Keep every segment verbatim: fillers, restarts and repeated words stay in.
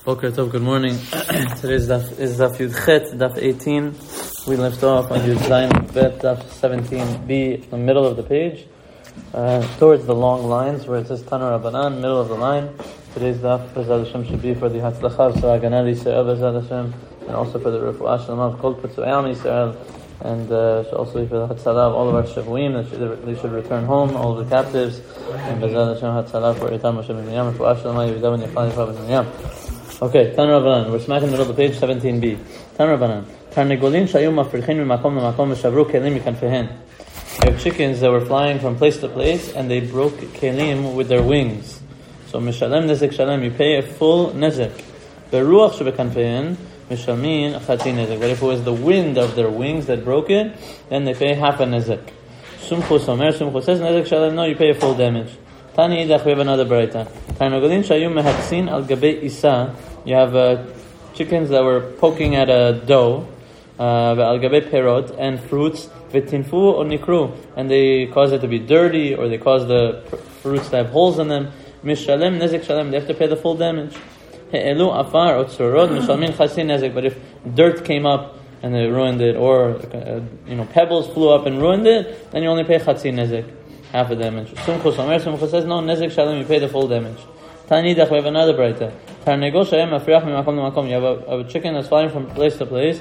Boker Tov, good morning. Today's daf is daf Yud Chet, daf eighteen. We left off on Yud Zayin Bet, daf seventeen B, in the middle of the page, uh, towards the long lines where it says Tanar Rabbanan, middle of the line. Today's daf, Bezat Hashem, should be for the Hatzlacha of Saragana Yisrael, Bezat Hashem, and also for the Refuah Shalom of Kol Petzuei Am Yisrael, and uh, should also be for the Hatzalah of all of our Shavuim, that should, they should return home, all of the captives, and Bezat Hashem Hatzalah for Eitan Moshe Ben Miriam, Refuah Shalom, Yehuda Ben Yechal Yifah Ben Miriam. Okay, Tan Rabbanan. We're smack in the middle of the page, seventeen B. Tan Rabbanan. Tarnegolin shayu mafrichin mimakom lemakom v'shavru kelim mikanfehen. You have chickens that were flying from place to place, and they broke kelim with their wings. So mishalem nezek shalem, you pay a full nezek. Beruach shebekanfehen mishalmin chatzi nezek. But if it was the wind of their wings that broke it, then they pay half a nezek. Sumchus omer, Sumchus says nezek shalem. No, you pay a full damage. Tani idach, we have another braita. Tarnegolin shayu mehatsin al gabe isa. You have uh, chickens that were poking at a dough, al gabe perot, and fruits, v'tinfu or nikru, and they cause it to be dirty, or they cause the pr- fruits to have holes in them. Mishalem nezek shalem, they have to pay the full damage. He'elu afar or tzurot, mishalmin chasi nezek. But if dirt came up and they ruined it, or uh, you know pebbles flew up and ruined it, then you only pay chasi nezek, half the damage. Sumchus omer, Sumchus says no, nezek shalem, you pay the full damage. Tanidach, we have another braita. Tarnegol shayem mafriach mimakom lemakom. You have a, a chicken that's flying from place to place.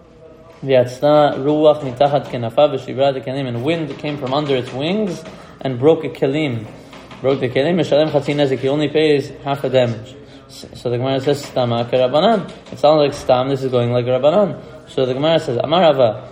V'yatzna ruach mitachat kenafav v'shibra kelim, and wind came from under its wings and broke a kelim. Broke the kelim. Mishalem chatzi nezek. He only pays half the damage. So the Gemara says stama kerabanan. It sounds like stam. This is going like Rabbanan. So the Gemara says Amar Rava.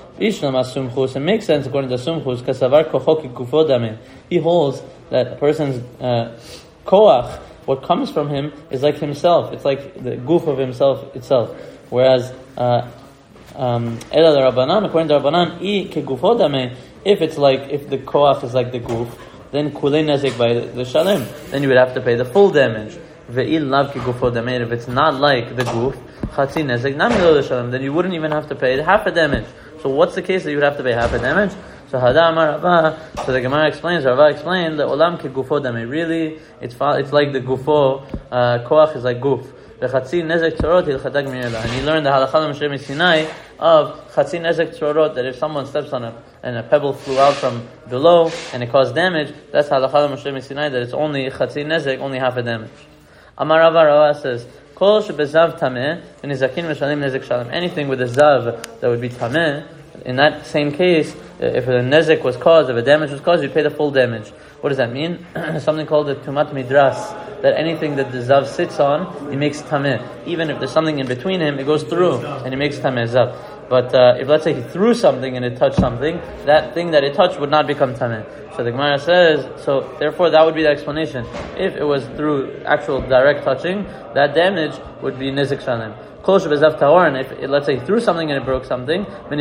It makes sense according to Sumchus. Kasavar kochok gufo damin. He holds that a person's uh, koach, what comes from him, is like himself. It's like the goof of himself itself. Whereas, uh, um, Ela Rabbanan, according to Rabbanan, I ke gufo dame, if it's like, if the koach is like the goof, then kulei nezek by the, the shalem, then you would have to pay the full damage. Ve'il lav ke gufo dame, if it's not like the goof, chatzi nezek nami lo the shalem, then you wouldn't even have to pay half a damage. So what's the case that you would have to pay half a damage? So Hada Amar Rava, so the Gemara explains, Rava explained that Olam ke gufo dame. Really, it's it's like the gufo, uh, koach is like guf. V'chatzi nezek tzorot hilchatak mirela. And he learned the halacha l'Moshe Sinai of chatzi nezek tzorot, that if someone steps on a and a pebble flew out from below and it caused damage, that's halacha l'Moshe Sinai, that it's only chatzi nezek, only half a damage. Amar Rava, Rava says, Kol shebezav tameh v'nizakin v'shalim nezek shalem. Anything with a zav that would be tameh, in that same case, if a nezek was caused, if a damage was caused, you pay the full damage. What does that mean? Something called the tumat midras, that anything that the zav sits on, he makes tameh. Even if there's something in between him, it goes through, and he makes tameh zav. But uh, if let's say he threw something and it touched something, that thing that it touched would not become tameh. So the Gemara says, so therefore that would be the explanation. If it was through actual direct touching, that damage would be nezek shalem. And if, let's say, he threw something and it broke something, by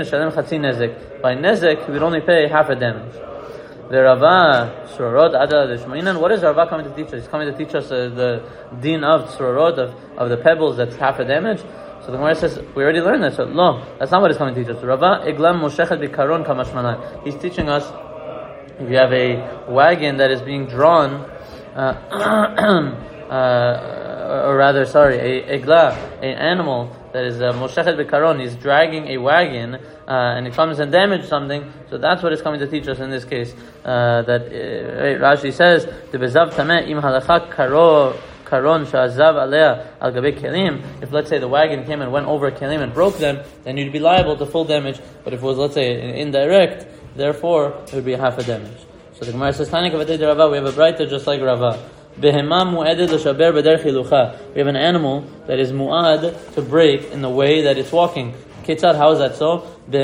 nezek, he would only pay half a damage. The Rava, Surorot, Ada, the Shmoinan, what is Rava coming to teach us? He's coming to teach us uh, the din of Surorot, of, of the pebbles, that's half a damage. So the Gemara says, we already learned that, so no, that's not what he's coming to teach us. Rava, Eglam Moshechet Bikaron Kamashmanan. He's teaching us, if you have a wagon that is being drawn, uh, uh, or rather, sorry, a egla, an animal that is uh, moshechet bekaron, he's dragging a wagon, uh, and it comes and damages something. So that's what it's coming to teach us in this case. Uh, that uh, Rashi says, "The bezav tameh im halacha karo karon shazav alea al gabe kelim." If let's say the wagon came and went over kelim and broke them, then you'd be liable to full damage. But if it was, let's say, indirect, therefore it would be half a damage. So the Gemara says, "Tani kavatei Rava." We have a braita just like Rava. We have an animal that is mu'ad to break in the way that it's walking. Ketzad, how is that so? If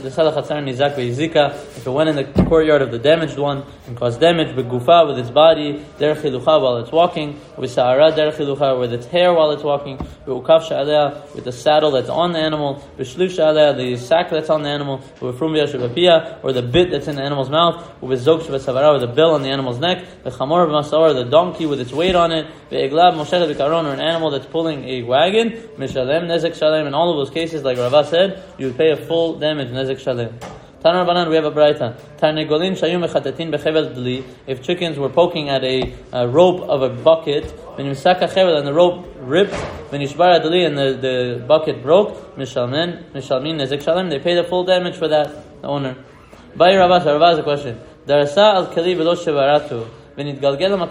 it went in the courtyard of the damaged one and caused damage, begufa, with its body, derech hilucha, while it's walking, with sa'ara derech hilucha, with its hair while it's walking, be'ukav sha'alea, with the saddle that's on the animal, be'shlush sha'alea, the sack that's on the animal, be'frum b'yashuvapiyah, or the bit that's in the animal's mouth, be'zok shuvasavara, with the bill on the animal's neck, be'chamor b'masawar, the donkey with its weight on it, be'eglab moshechet b'karon, or an animal that's pulling a wagon, mishalem nezek shalem. In all of those cases, like Rava said, you would pay a full damage nezek shalem. Tanar Banan, we have a braita. Tarnegolin shayu mechatetin bechevel dli. If chickens were poking at a, a rope of a bucket, when yusaka chevel and the rope ripped, when yishbar dli and the, the bucket broke, mishalmen, mishalmin nezek shalem, they pay the full damage for that, the owner. Bayi Ravas, Ravas has a question. Darasa al keli velo shevaratu. If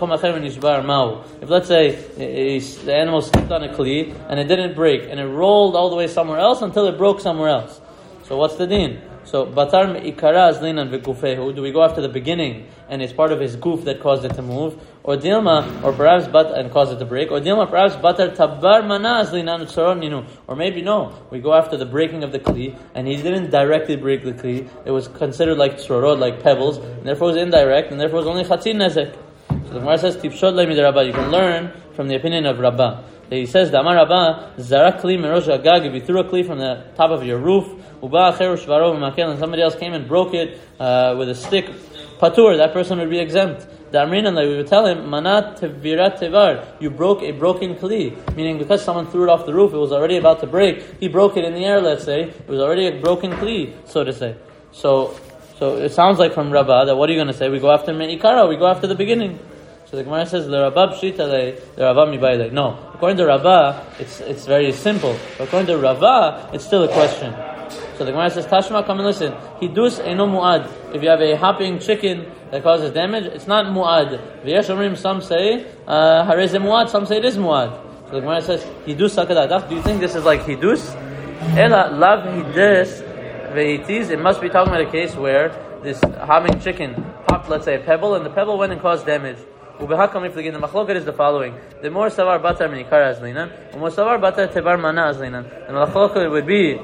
let's say the animal stepped on a kli and it didn't break and it rolled all the way somewhere else until it broke somewhere else. So what's the deen? So batar me'ikara azlinan v'gufehu. Do we go after the beginning and it's part of his goof that caused it to move, or dilma, or perhaps but and caused it to break, or dilma perhaps batar tabar mana azlinan utsaroninu, or maybe no, we go after the breaking of the kli and he didn't directly break the kli. It was considered like tsorot, like pebbles, and therefore it was indirect, and therefore it was only chatzin nezek. So the Gemara says tipshot le'mid Rabbah. You can learn from the opinion of Rabbah. He says, Damar Rabbah, zarak kli merosh agag. If you threw a kli from the top of your roof, uba acher shvaro v'makel, and somebody else came and broke it uh, with a stick, patur, that person would be exempt. The Amrinan, we would tell him, manat tevirat tevar, you broke a broken kli, meaning because someone threw it off the roof, it was already about to break. He broke it in the air, let's say, it was already a broken kli, so to say. So, so it sounds like from Rabbah that what are you going to say? We go after me'ikara, we go after the beginning. So the Gemara says, "L'Rabbah pshita le, l'Rabbah mibayle." No, according to Rabbah, it's it's very simple. But according to Rabbah, it's still a question. So the Gemara says, "Tashma, come and listen. Hidus eno muad. If you have a hopping chicken that causes damage, it's not muad. V'yesh omrim, some say uh, hareze muad, some say it is muad." So the Gemara says, "Hidus hakadatach." Do you think this is like hidus? Ela lav hidus ve'itiz. It must be talking about a case where this hopping chicken popped, let's say, a pebble, and the pebble went and caused damage. The machloket is the following: the more savar batar menikara azlinan, the more savar batar tevar mana azlinan. The machloket would be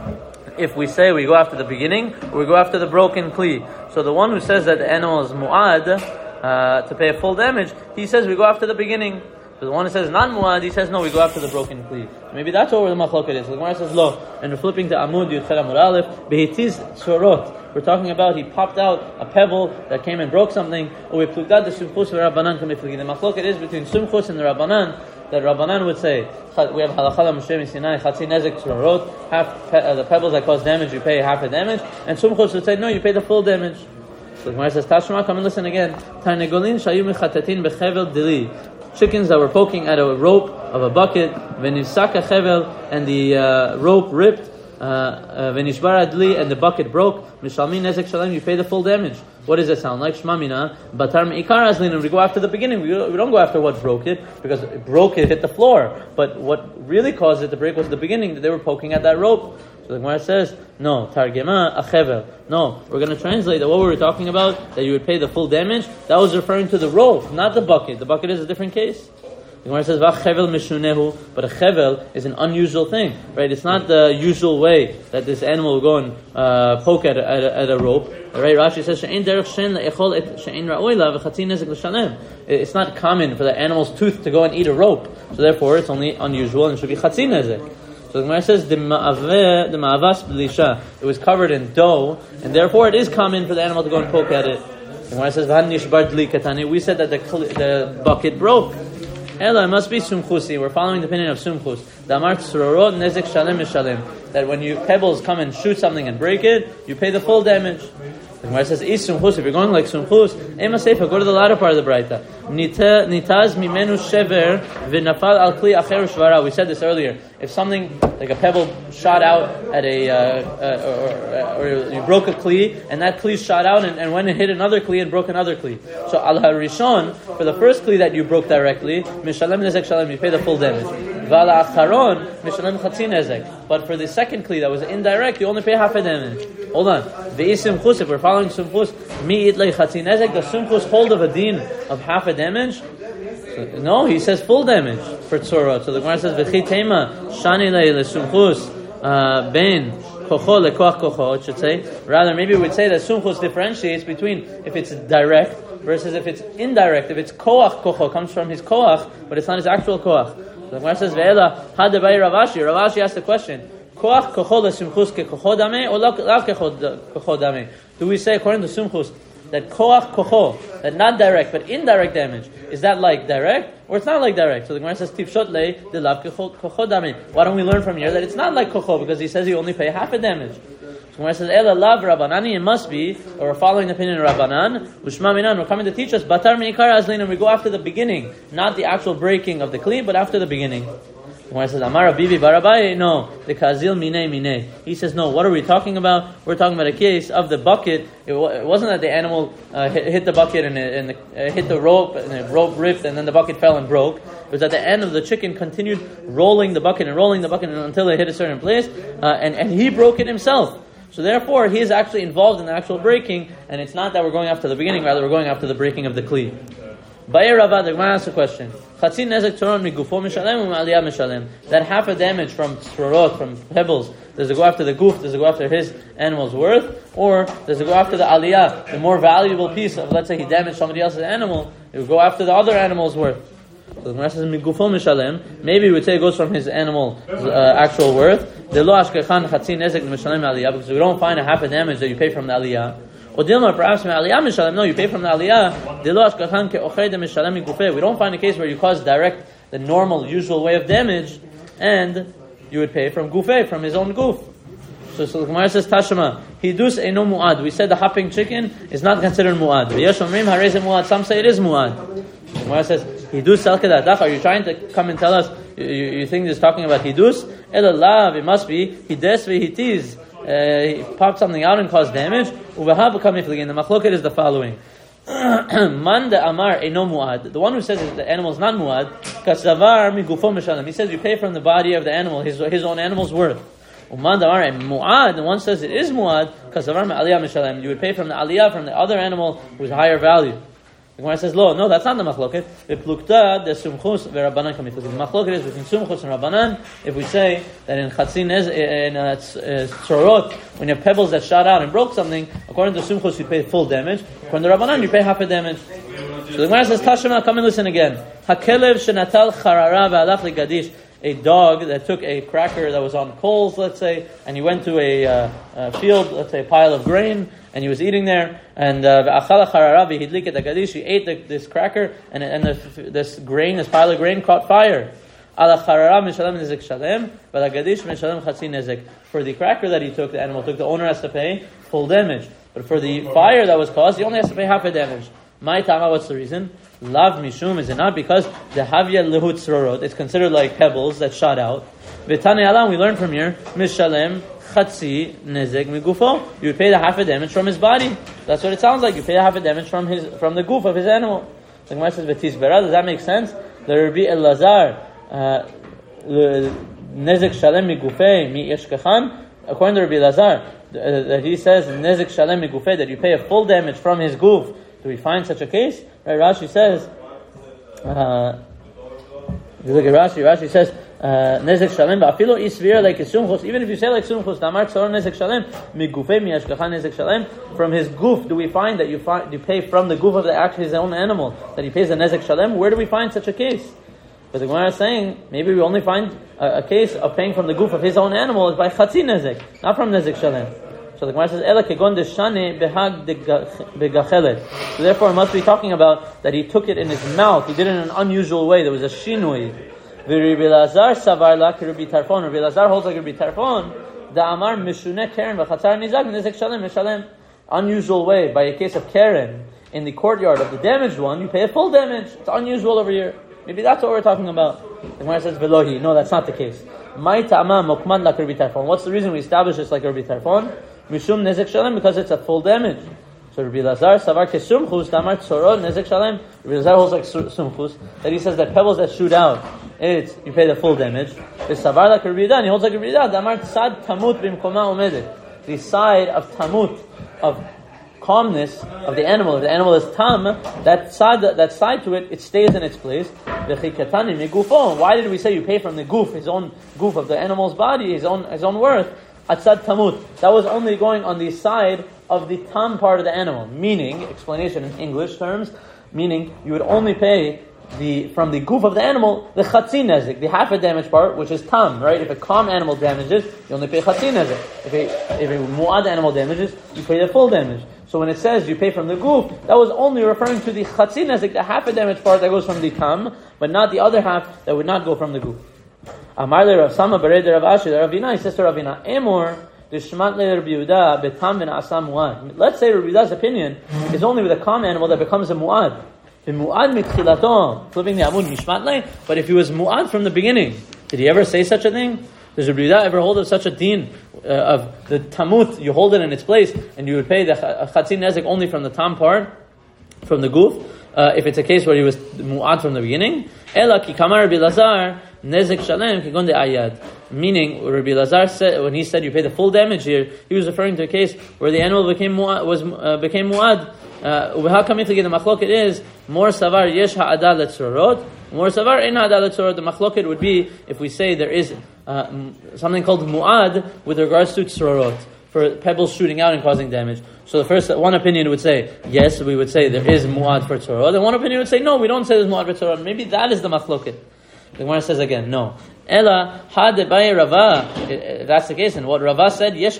if we say we go after the beginning or we go after the broken kli. So the one who says that the animal is muad uh, to pay a full damage, he says we go after the beginning. So the one who says not muad, he says no, we go after the broken kli. Maybe that's where the machloket is. So the Gemara says lo, and we're flipping to Amud Yud Chel Amud Aleph behitiz sorot. We're talking about he popped out a pebble that came and broke something. Or we plugad the sumchus v'Rabbanan kamifligi. The machloket is between sumchus and the Rabbanan. That Rabbanan would say we have halacha l'Moshe Sinai chatzi nezek tzorot. Half pe- uh, the pebbles that cause damage, you pay half the damage. And sumchus would say no, you pay the full damage. So the Gemara says Tashma, come and listen again. Tarnegolin shayu mechatetin bechevel dili. Chickens that were poking at a rope of a bucket, v'nisaka chevel, and the uh, rope ripped. V'nishbar adli, and the bucket broke. Mishalmin nezek shalem, you pay the full damage. What does it sound like? Shmamina batar meikar azlin. We go after the beginning. We don't go after what broke it, because it broke it hit the floor. But what really caused it to break was the beginning, that they were poking at that rope. So the Gemara says, no, targema achevel. No, we're going to translate that what we were talking about, that you would pay the full damage, that was referring to the rope, not the bucket. The bucket is a different case. The Gemara says, "V'chevel mishunehu," but a chevel is an unusual thing, right? It's not the usual way that this animal will go and uh, poke at a, at, a, at a rope, right? Rashi says, "She'ein derech shen le'echol et she'ein ra'oi la v'chatzin nezek l'shalem." It's not common for the animal's tooth to go and eat a rope, so therefore it's only unusual and it should be chatzin nezek. So the Gemara says, "The ma'aveh, the ma'avas b'lisha." It was covered in dough, and therefore it is common for the animal to go and poke at it. The Gemara says, "V'han nishbar dli katani." We said that the the bucket broke. Ela, it must be sumchusi. We're following the opinion of sumchus. Damar tzorot nezek shalem mishalem. That when you pebbles come and shoot something and break it, you pay the full damage. The Gemara says, "Is sumchus." If you're going like sumchus, ema seifa. Go to the latter part of the braita. Nitaz mimenu shever v'nafal al kli acher shvara. We said this earlier. If something like a pebble shot out at a, uh, uh, or, or, or you broke a kli, and that kli shot out and, and went and hit another kli and broke another kli. So al harishon, for the first kli that you broke directly, mishalem nezek shalem, you pay the full damage. Vala acharon mishalem chatzin nezek. But for the second kli that was indirect, you only pay half a damage. Hold on. Ve'isim chus, if we're following sumchus, mi itlei chatzin nezek, the sumchus hold of a din of half a damage. So, no, he says full damage for tzorot. So the Gemara says, "V'chi tema shani le lesumchus ben kocho lekoach kocho." It should say. Rather, maybe we would say that sumchus differentiates between if it's direct versus if it's indirect. If it's koach kocho, comes from his koach, but it's not his actual koach. So the Gemara says, "Ve'ela hadavai Ravashi." Ravashi asked the question: "Koach kocho lesumchus ke kocho dame or lav kocho dame?" Do we say according to sumchus that koach kocho, that not direct but indirect damage, is that like direct or it's not like direct? So the Gemara says tifshot le de lav kocho dame. Why don't we learn from here that it's not like kocho, because he says you only pay half a damage? So Gemara says, Ela lav Rabbanani, it must be, or we're following the opinion of Rabbanan, Ushma minan, we're coming to teach us, Batar me'ikar azlin, and we go after the beginning, not the actual breaking of the kli, but after the beginning. Gemara says, Amar Bibi Barabai, no, the kazil mine mine. He says, no, what are we talking about? We're talking about a case of the bucket. It, w- it wasn't that the animal uh, hit, hit the bucket and, it, and the, uh, hit the rope, and the rope ripped, and then the bucket fell and broke. It was at the end of the chicken continued rolling the bucket and rolling the bucket until it hit a certain place, uh, and, and he broke it himself. So therefore, he is actually involved in the actual breaking, and it's not that we're going after the beginning, rather we're going after the breaking of the kli. Ba'er Ravad, the Gemara asks a question. That half a damage from tzrorot, from pebbles, does it go after the goof, does it go after his animal's worth, or does it go after the aliyah, the more valuable piece of, let's say he damaged somebody else's animal, it would go after the other animal's worth. So the Gemara says, maybe we would say it goes from his animal's uh, actual worth, because we don't find a half a damage that you pay from the aliyah. Or Dilma, perhaps no, you pay from the aliyah. We don't find a case where you cause direct, the normal, usual way of damage, and you would pay from gufay, from his own goof. So, so the Gemara says, Tashma, hidus eino mu'ad. We said the hopping chicken is not considered mu'ad. Some say it is mu'ad. The Gemara says, hidus al kedatach. Are you trying to come and tell us, you, you think this is talking about hidus? Elalav, it must be, hides vehitiz. Uh, he popped something out and caused damage. The machloket is the following. Man de amar eino muad. The one who says that the animal is not muad, kasavar migufo mishalem. He says you pay from the body of the animal, his his own animal's worth. Man de amar muad. The one says it is muad, kasavar me'aliyah mishalem. You would pay from the aliyah, from the other animal who's higher value. The Gemara says, "Lo, no, that's not the machloket. The plukta de sumchus veRabbanan kamiflik. The machloket is between sumchus and Rabbanan. If we say that in chatzin in tzorot, when you have pebbles that shot out and broke something, according to sumchus you pay full damage. According to Rabbanan you pay half a damage. So the Gemara says, Tashema, come and listen again. Hakelev shenatal charara ve'alach legadish. A dog that took a cracker that was on coals, let's say, and he went to a, uh, a field, let's say a pile of grain, and he was eating there, and v'achala charara v'hidlik et hagadish, he ate the, this cracker, and, and the, this grain, this pile of grain caught fire. Ala charara mishalem nezek shalem, but hagadish mishalem chatzi nezek. For the cracker that he took, the animal took, the owner has to pay full damage. But for the fire that was caused, he only has to pay half a damage. My tama, what's the reason? Lav mishum, is it not because the havya lehut tzrorot, it's considered like pebbles that shot out. V'tane alam, we learn from here, mishalem chatzi nezek migufo. You would pay the half a damage from his body. That's what it sounds like. You pay the half a damage from his from the goof of his animal. The Gemara says, v'tisbera, does that make sense? There would be Elazar nezek shalem migufei mi yeshkechan. According to Rabbi Elazar, that he says nezek shalem migufei, that you pay a full damage from his goof. Do we find such a case? Right, Rashi says, uh, if you look at Rashi, Rashi says, nezek shalem, ba'afilo isvir like sumchus, even if you say like sumchus, damar tzor nezek shalem, migufei miyashkachan nezek shalem, from his goof, do we find that you find, you pay from the goof of the actual his own animal, that he pays the nezek shalem? Where do we find such a case? But the Gemara is saying, maybe we only find a, a case of paying from the goof of his own animal is by chatzi nezek, not from nezek shalem. So the Gemara says, "Ela kegon deshane behag begachelet." So therefore, it must be talking about that he took it in his mouth. He did it in an unusual way. There was a shinui. V'Rabbi Elazar savar la Rabbi Tarfon. Rabbi Elazar holds like Rabbi Tarfon. Da amar mishune keren v'chatzar nizak nezek shalem mishalem. Unusual way by a case of keren in the courtyard of the damaged one, you pay a full damage. It's unusual over here. Maybe that's what we're talking about. The Gemara says, "Velohi." No, that's not the case. Mai ta'ama mokmad la Rabbi Tarfon. What's the reason we establish this like Rabbi Tarfon? Mishum nezek shalem, because it's a full damage. So Rabbi Elazar savar kesumchus damar tzorot nezek shalem. Rabbi Elazar holds like sumchus, that he says that pebbles that shoot out, it's you pay the full damage. The savar like Rabbi Yehuda, he holds like Rabbi Yehuda damar tzad tamut b'mkoma umedet. The side of tamut, of calmness of the animal. If the animal is tam, that side that side to it, it stays in its place. V'chikatani migufo. Why did we say you pay from the goof, his own goof of the animal's body, his own his own worth? Atzad tamut. That was only going on the side of the tam part of the animal. Meaning, explanation in English terms, meaning you would only pay the from the goof of the animal the chatzi nezek, the half a damage part, which is tam, right? If a calm animal damages, you only pay chatzi nezek. If a if a mu'ad animal damages, you pay the full damage. So when it says you pay from the goof, that was only referring to the chatzi nezek, the half a damage part that goes from the tam, but not the other half that would not go from the goof. Amar le Rav Sama Bered Rav Ashi, Rav Vina, he says to Rav Vina, Emor Let's say Rabbi Yehuda's opinion is only with a calm animal that becomes a mu'ad. Flipping the amud mishmat. But if he was mu'ad from the beginning, did he ever say such a thing? Does Rabbi Yehuda ever hold of such a deen uh, of the tamut? You hold it in its place, and you would pay the chatzin nezek only from the tam part, from the goof. Uh, if it's a case where he was mu'ad from the beginning, ela ki kamar Rabbi Lazar nezek shalem kigon de ayad. Meaning, Rabbi Lazar said when he said you pay the full damage here, he was referring to a case where the animal became mu'ad, was uh, became mu'ad. Uh, how come if the machloket is more savar yesh ha'adal letzorot, more savar in ha'adal letzorot? The machloket would be if we say there is uh, something called mu'ad with regards to tzorot, for pebbles shooting out and causing damage. So the first one opinion would say yes, we would say there is mu'ad for tzorot, and one opinion would say no, we don't say there's mu'ad for tzorot. Maybe that is the machloket. The Gemara says again, no. Ela ha'debai Rava. If that's the case, and what Rava said, yesh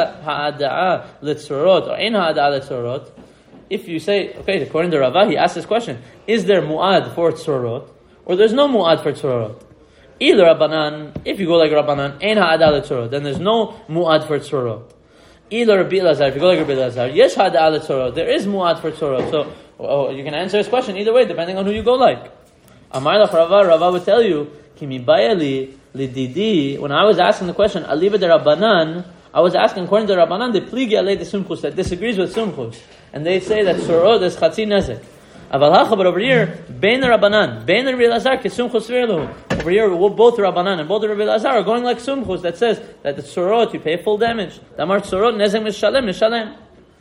ha'ada'a letzorot or in ha'ada'a letzorot. If you say, okay, according to Rava, he asked this question, is there mu'ad for tzorot, or there's no mu'ad for tzorot? Either Rabbanan, if you go like Rabbanan, ein ha'adal tzorot, then there's no mu'ad for tzorot. Either Rabbi Elazar, if you go like Rabbi Elazar, yesh ha'adal tzorot, there is mu'ad for tzorot. So oh, you can answer this question either way, depending on who you go like. Amar lach Rava, Rava would tell you, ki mibayali lididi, when I was asking the question, aliba de Rabbanan, I was asking according to Rabbanan, the pligi alei de sumchus, that disagrees with sumchus. And they say that tzorot is chatzin nezek. Aval hacha, but over here, bein Rabbanan, bein Rabbi Elazar, ki sumchus virlu. Over here, both Rabbanan and both Rabbi Elazar are going like sumchus, that says that the tzorot, you pay full damage. Damar tzorot nezek mishalem, mishalem.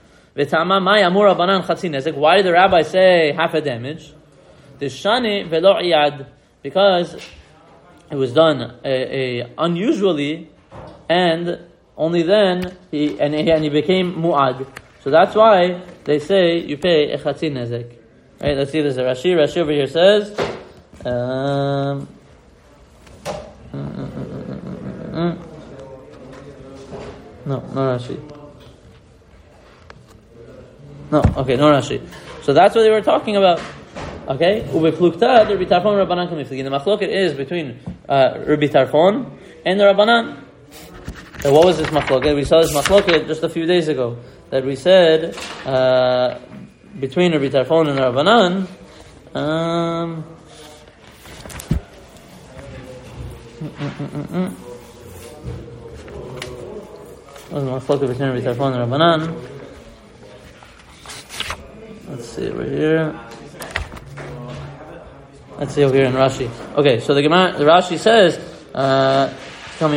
V'tama mai amur Rabbanan chatzin nezek. Why did the rabbi say half a damage? Deshani velo iyad, because it was done a, a unusually, and only then he and, he and he became mu'ad. So that's why they say you pay a chatzin nezek. Right? Let's see. There's a Rashi. Rashi over here says, um, no, no Rashi. No, okay, no Rashi. So that's what they were talking about. Okay, ubeplukta the Rabbi Tarfon Rabbanan kamifligi. The machloket is between uh, Rabbi Tarfon and the Rabbanan. And what was this machloket? We saw this machloket just a few days ago. That we said uh, between Rabbi Tarfon and Rabbanan. Um, what was the machloket between Rabbi Tarfon and Rabbanan? Let's see right here. Let's see over here in Rashi. Okay, so the Gemara, the Rashi says, uh, so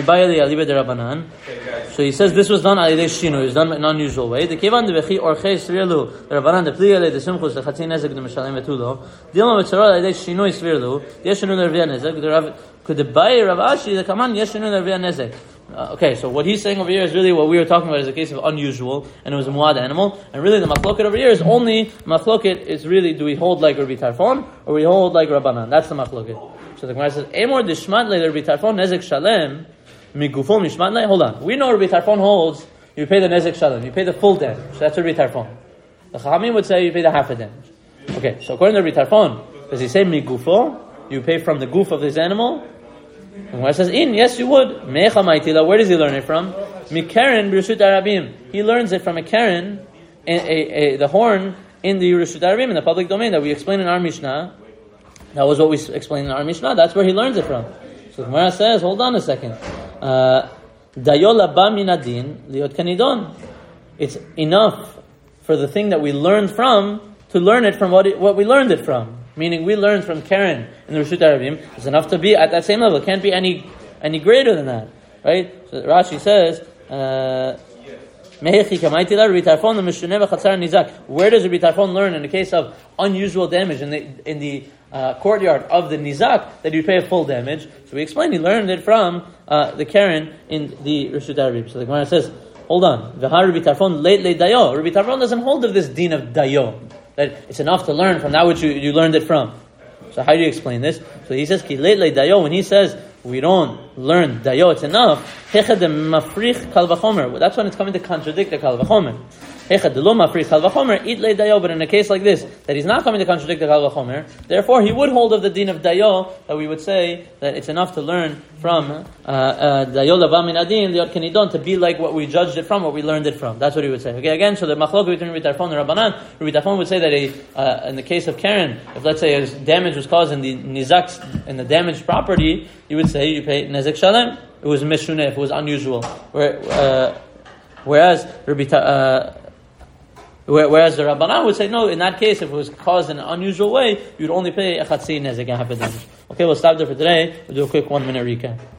he says this was done al yedei shinu. It was done in an unusual way. The kevan de bechi orchei svirlu. The Rabbanan de pli ale de simchus the chatzin nezek de mishalem vetulo. Dilma mitzarol al yedei shinu svirlu. Yeshinu lervia nezek. The Rav could the bay Rav Ashi the kaman yeshinu lervia nezek. Uh, okay, so what he's saying over here is really what we were talking about is a case of unusual, and it was a muad animal. And really the machloket over here is only, machloket is really, do we hold like Rabbi Tarfon, or we hold like Rabbanan? That's the machloket. So the Gemara says, Emor dishmat le Rabbi Tarfon nezek shalem, migufo mishmat le. Hold on. We know Rabbi Tarfon holds, you pay the nezek shalem, you pay the full damage. So that's Rabbi Tarfon. The Chachamim would say you pay the half a damage. Okay, so according to Rabbi Tarfon, does he say migufo? You pay from the goof of this animal? And when it says in, yes, you would. Mecha ma'itila, where does he learn it from? Mikaren b'reshut arabim. He learns it from a karen, a, a, a, the horn in the reshut arabim, in the public domain that we explained in our Mishnah. That was what we explained in our Mishnah. That's where he learns it from. So the Gemara says, hold on a second. Dayola ba minadin liot kanidon. It's enough for the thing that we learned from to learn it from what it, what we learned it from. Meaning we learned from Karen in the Reshut Arabim, it's enough to be at that same level. It can't be any any greater than that. Right? So Rashi says, uh, where does Rabbi Tarfon learn in the case of unusual damage in the in the uh, courtyard of the Nizak that you pay a full damage? So we explained he learned it from uh, the Karen in the Reshut Arabim. So the Gemara says, hold on. Rabbi Tarfon late late dayo. Rabbi Tarfon doesn't hold of this din of dayo. That it's enough to learn from that which you, you learned it from. So how do you explain this? So he says, Ki leit le dayo, when he says we don't learn dayo, it's enough. That's when it's coming to contradict the kal v'chomer. But in a case like this, that he's not coming to contradict the Kal Vachomer, therefore he would hold of the din of Dayo, that we would say that it's enough to learn from Dayo Lava Min Adin Liot Kenidon, to be like what we judged it from, what we learned it from. That's what he would say. Okay, again, so the machlok between Rabbi Tarfon and Rabbanan, Rabbi Tarfon would say that a, uh, in the case of Karen, if let's say a damage was caused in the nizak, in the damaged property, you would say you pay nezek shalem. It was mishuneh, if it was unusual. Where, uh, whereas Rabbi Ta, uh, Whereas the Rabbanan would say, no, in that case, if it was caused in an unusual way, you'd only pay a chatzi nezek and half a damage. Okay, we'll stop there for today. We'll do a quick one minute recap.